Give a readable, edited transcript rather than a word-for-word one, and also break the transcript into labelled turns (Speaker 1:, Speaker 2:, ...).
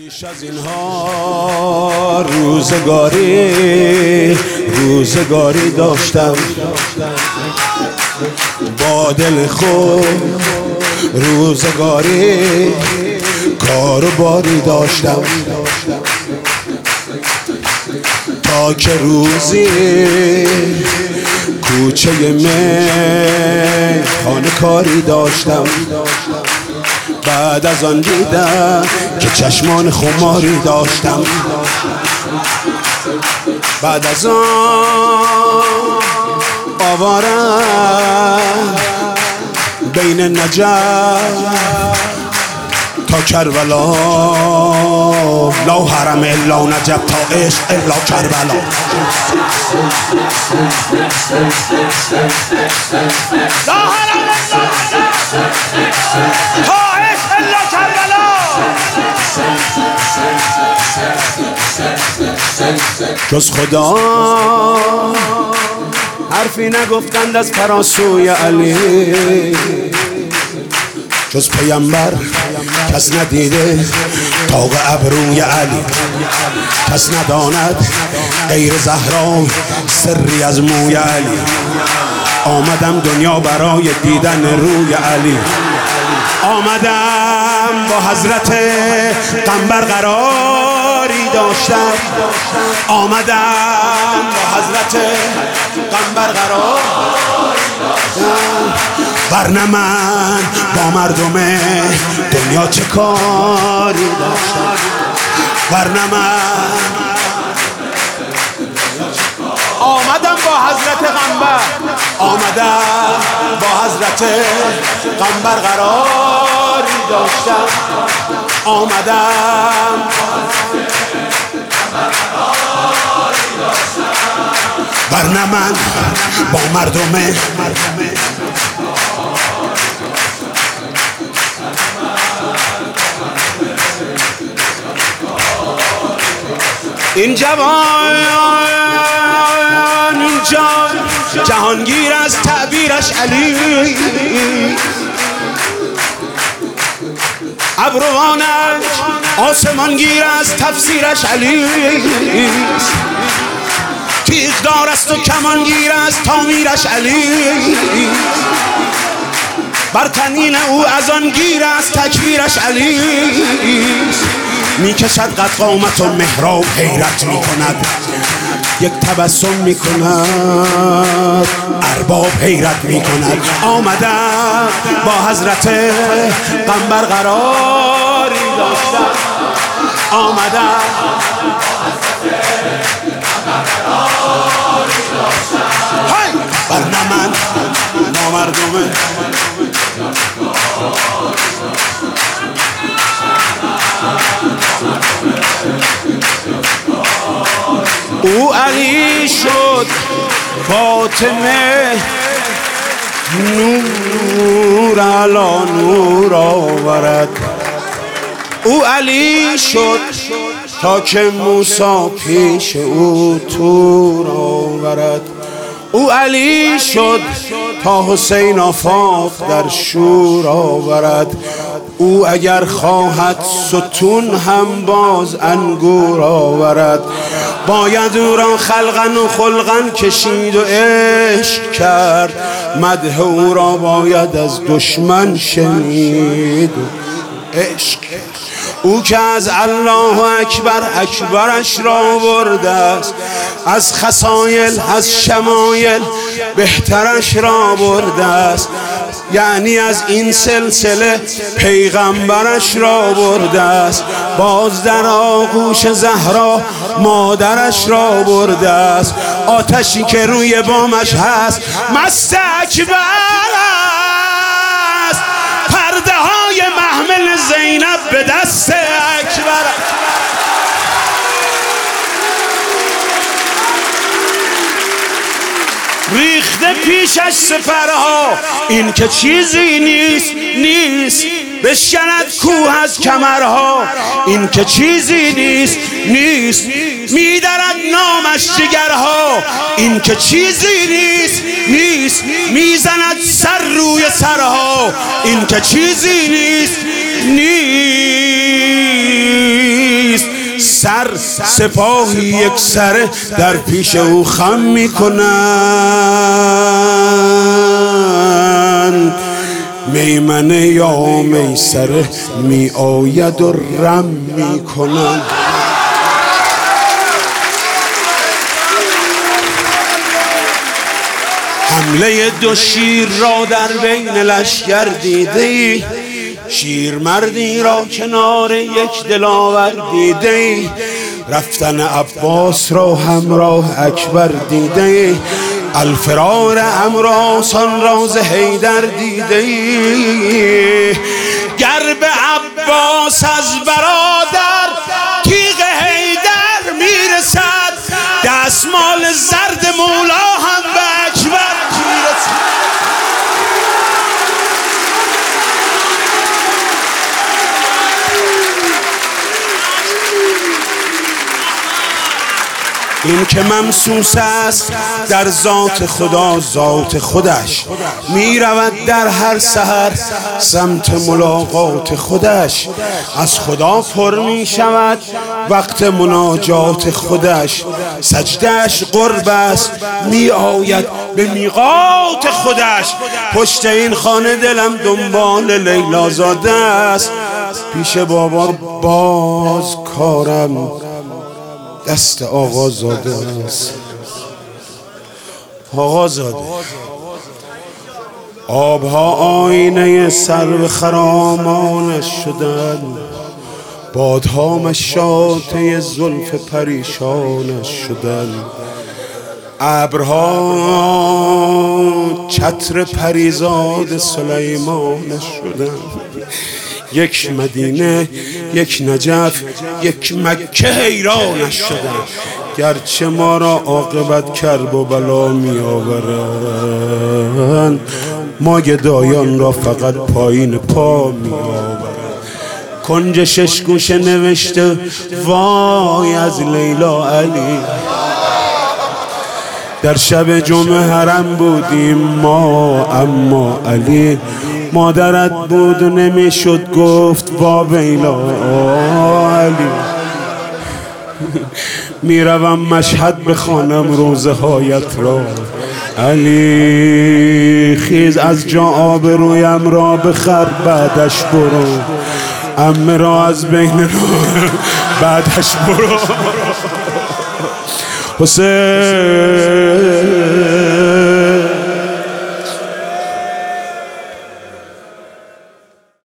Speaker 1: پیش از اینها روزگاری داشتم با دل خود، روزگاری کار و باری داشتم تا که روزی کوچه خانه کاری داشتم. بعد از آن دیدم که چشمان خماری داشتم. بعد از آن آوارم بین نجف تا کربلا، لا حرم الا نجف تا عشق الا کربلا. لا حرم الا نجف تا عشق الا کربلا. جز خدا حرفی نگفتند از فراسوی علی، جز پیامبر کس ندیده طاق ابروی علی. کس نداند غیر زهرا سری از موی علی. آمدم دنیا برای دیدن روی علی. آمدم با حضرت قنبر قراری داشتم. آمدم با حضرت قنبر قراری داشتم. ورنه من با مردم دنیا چه کاری داشتم. ورنه من آمدم با حضرت قنبر، آمدم با حضرت قنبر قراری داشتم. آمدم ورنه من با مردم این جوان اینجا جهانگیر از تعبیرش علی، ابروانش آسمانگیر از تفسیرش علی. تیغدار است و کمانگیر از تعمیرش علی. بر تنین او از آن گیر از تکبیرش علی. میکشد قد قامت و محراب حیرت میکند، یک تبسم میکند ارباب حیرت میکند. آمدم با حضرت قنبر قراری داشتم. آمدم های ورنه من با مردم او علی شد فاطمه نور علا نور آورد. او علی شد تا که موسی پیش او طور آورد. او علی شد تا حسین آفاق در شور آورد. او اگر خواهد ستون هم باز انگور آورد. باید او را خلقا و خلقا کشید و عشق کرد. مدح او را باید از دشمن شنید و عشق. او که از الله اکبر اکبرش را برده است، از خصایل از شمایل بهترش را برده است. یعنی از این سلسله پیغمبرش را برده است. باز در آغوش زهرا مادرش را برده است. آتشی که روی بامش هست مست اکبر است. پرده های محمل زینب به دست اکبر. ریخته پیشش سپرها، این که چیزی نیست بشکند کوه از کمرها. این که چیزی نیست میدرد نامش جگرها. این که چیزی نیست میزند سر روی سرها. این که چیزی نیست سپاهی یک سره در پیش او خم میکنند. میمنه یا میسره می آید و رم میکنند. حمله دو شیر را در بین لشکر دیده ای، شیر مردی را کنار یک دلاور دیده ای، رفتن عباس را همراه اکبر دیده ای، الفرار عمراسان راز حیدر دیده ای. گر به عباس از برادر تیغ حیدر میرسد، دستمال زرد مولا هم به اکبر میرسد. این که ممسوس است در ذات خدا، ذات خودش می رود در هر سحر سمت ملاقات خودش. از خدا پر می شود وقت مناجات خودش، سجدهش قرب است می آید به میقات خودش. پشت این خانه دلم دنبال لیلا زاده است، پیش بابا باز کارم دست آقا زاده است. آقا زاده آبها آینه سرو خرامانش شدن، بادها مشاطه زلف پریشانش شدن، ابرها چتر پریزاد سلیمانش شدن. یک مدینه، یک نجف، یک مکه حیرانش شدن، گرچه ما را عاقبت کرب و بلا می آورند، ما گدایان را فقط پایین پا می آورند. کنج شش گوشه نوشته وای از لیلا علی، در شب جمعه حرم بودیم ما، اما علی مادرت بود و نمیشد گفت وا ویلا علی. میروم مشهد بخوانم روزه هایت را علی، خیز از جا آبرویم را بخر بعدش برو، عمه را از بین رو بعدش برو. حسین